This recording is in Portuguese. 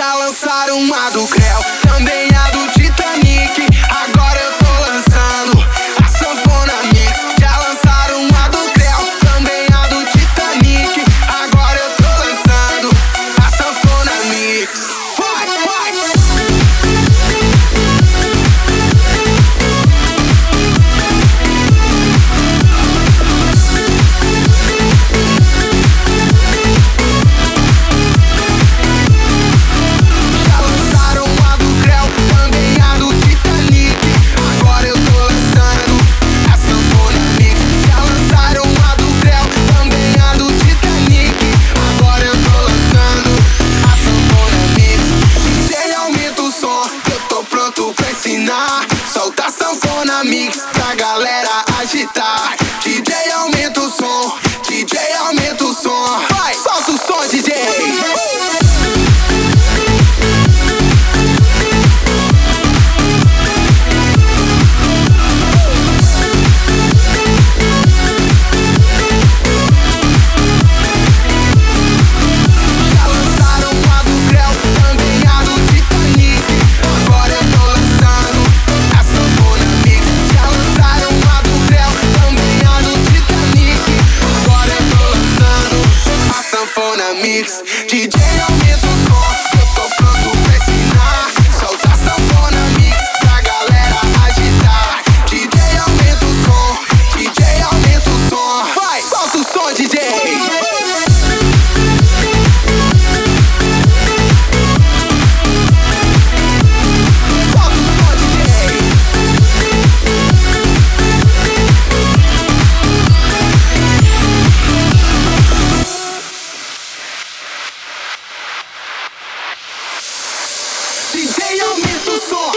Já lançaram uma do Creu, também a do Titanic. Agora eu tô lançando a Sanfona Mix. Já lançaram uma do Creu, também a do Titanic. Agora eu tô lançando a Sanfona Mix. Vai, vai! Solta a Sanfona Mix pra galera agitar. DJ aumenta o som, DJ aumenta o som. Vai, solta o som, DJ. Sanfona Mix, DJ aumenta o som, eu tô pronto pra ensinar. Solta a Sanfona Mix pra galera agitar. DJ aumenta o som, DJ aumenta o som. Vai, solta o som, DJ. DJ aumenta o som.